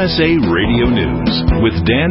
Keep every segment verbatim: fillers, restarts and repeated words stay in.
S A Radio News with Dan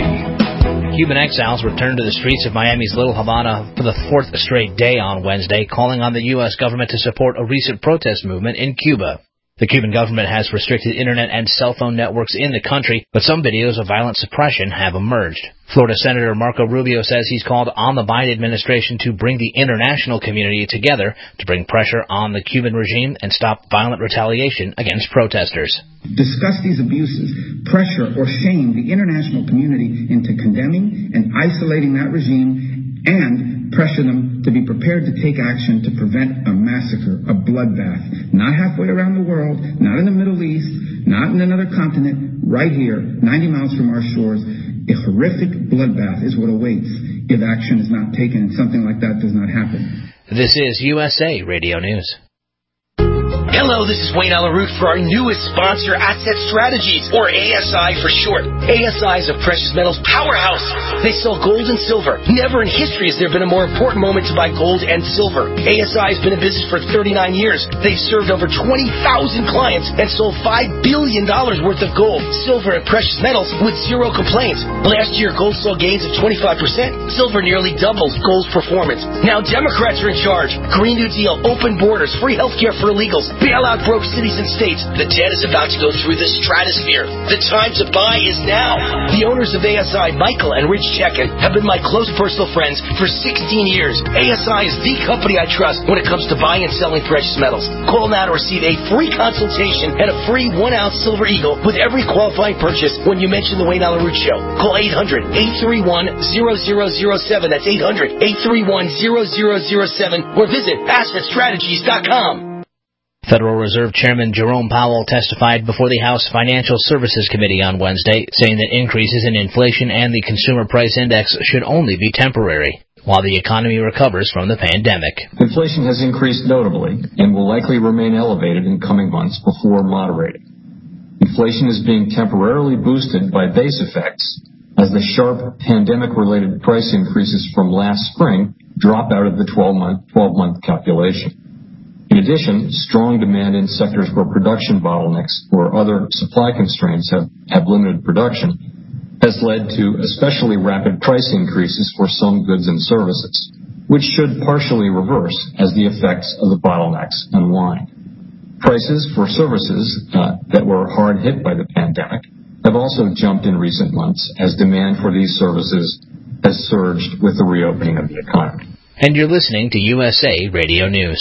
Naraki. Cuban exiles returned to the streets of Miami's Little Havana for the fourth straight day on Wednesday, calling on the U S government to support a recent protest movement in Cuba. The Cuban government has restricted internet and cell phone networks in the country, but some videos of violent suppression have emerged. Florida Senator Marco Rubio says he's called on the Biden administration to bring the international community together to bring pressure on the Cuban regime and stop violent retaliation against protesters. Discuss these abuses, pressure or shame the international community into condemning and isolating that regime, and pressure them to be prepared to take action to prevent a massacre, a bloodbath, not halfway around the world, not in the Middle East, not in another continent, right here, ninety miles from our shores. A horrific bloodbath is what awaits if action is not taken and something like that does not happen. This is U S A Radio News. Hello, this is Wayne Alaroot for our newest sponsor, Asset Strategies, or A S I for short. A S I is a precious metals powerhouse. They sell gold and silver. Never in history has there been a more important moment to buy gold and silver. A S I has been in business for thirty-nine years. They've served over twenty thousand clients and sold five billion dollars worth of gold, silver, and precious metals with zero complaints. Last year, gold saw gains of twenty-five percent. Silver nearly doubled gold's performance. Now Democrats are in charge. Green New Deal, open borders, free health care for illegals, bail out broke cities and states. The debt is about to go through the stratosphere. The time to buy is now. The owners of A S I, Michael and Rich Chekin, have been my close personal friends for sixteen years. A S I is the company I trust when it comes to buying and selling precious metals. Call now to receive a free consultation and a free one-ounce Silver Eagle with every qualifying purchase when you mention the Wayne Alaroot Show. Call eight hundred, eight three one, zero zero zero seven. That's eight hundred, eight three one, zero zero zero seven. Or visit asset strategies dot com. Federal Reserve Chairman Jerome Powell testified before the House Financial Services Committee on Wednesday, saying that increases in inflation and the Consumer Price Index should only be temporary, while the economy recovers from the pandemic. Inflation has increased notably and will likely remain elevated in coming months before moderating. Inflation is being temporarily boosted by base effects as the sharp pandemic-related price increases from last spring drop out of the twelve-month calculation. In addition, strong demand in sectors where production bottlenecks or other supply constraints have, have limited production has led to especially rapid price increases for some goods and services, which should partially reverse as the effects of the bottlenecks unwind. Prices for services uh, that were hard hit by the pandemic have also jumped in recent months as demand for these services has surged with the reopening of the economy. And you're listening to U S A Radio News.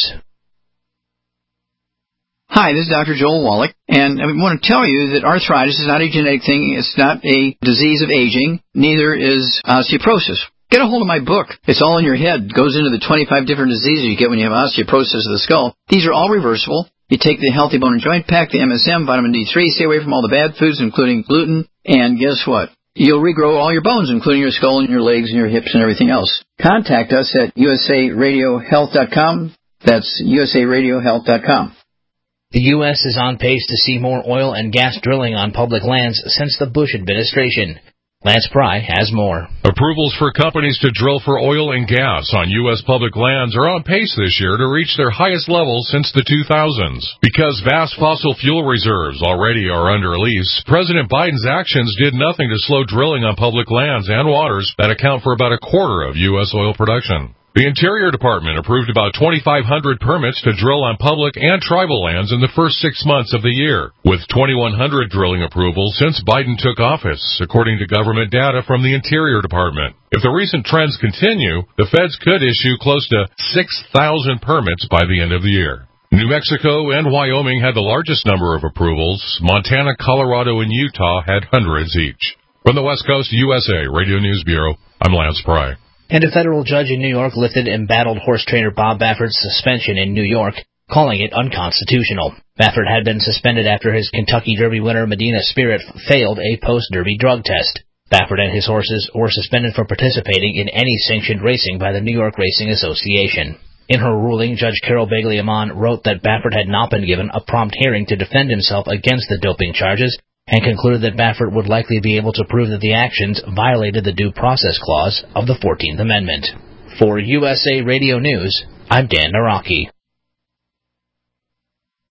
Hi, this is Doctor Joel Wallach, and I want to tell you that arthritis is not a genetic thing. It's not a disease of aging. Neither is osteoporosis. Get a hold of my book. It's all in your head. It goes into the twenty-five different diseases you get when you have osteoporosis of the skull. These are all reversible. You take the Healthy Bone and Joint Pack, the M S M, vitamin D three, stay away from all the bad foods, including gluten, and guess what? You'll regrow all your bones, including your skull and your legs and your hips and everything else. Contact us at U S A radio health dot com. That's U S A radio health dot com. The U S is on pace to see more oil and gas drilling on public lands since the Bush administration. Lance Pry has more. Approvals for companies to drill for oil and gas on U S public lands are on pace this year to reach their highest levels since the two thousands. Because vast fossil fuel reserves already are under lease, President Biden's actions did nothing to slow drilling on public lands and waters that account for about a quarter of U S oil production. The Interior Department approved about twenty-five hundred permits to drill on public and tribal lands in the first six months of the year, with twenty-one hundred drilling approvals since Biden took office, according to government data from the Interior Department. If the recent trends continue, the feds could issue close to six thousand permits by the end of the year. New Mexico and Wyoming had the largest number of approvals. Montana, Colorado, and Utah had hundreds each. From the West Coast U S A Radio News Bureau, I'm Lance Pry. And a federal judge in New York lifted embattled horse trainer Bob Baffert's suspension in New York, calling it unconstitutional. Baffert had been suspended after his Kentucky Derby winner Medina Spirit failed a post-Derby drug test. Baffert and his horses were suspended for participating in any sanctioned racing by the New York Racing Association. In her ruling, Judge Carol Bagley-Amon wrote that Baffert had not been given a prompt hearing to defend himself against the doping charges, and concluded that Baffert would likely be able to prove that the actions violated the Due Process Clause of the fourteenth Amendment. For U S A Radio News, I'm Dan Naraki.